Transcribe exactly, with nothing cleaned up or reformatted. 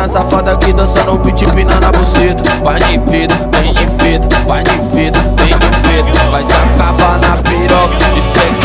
morena safada que dança no beat empinando a buceta. Vai de fita, vem de fita, vai de fita, vem de fita. Vai se acabar na piroca,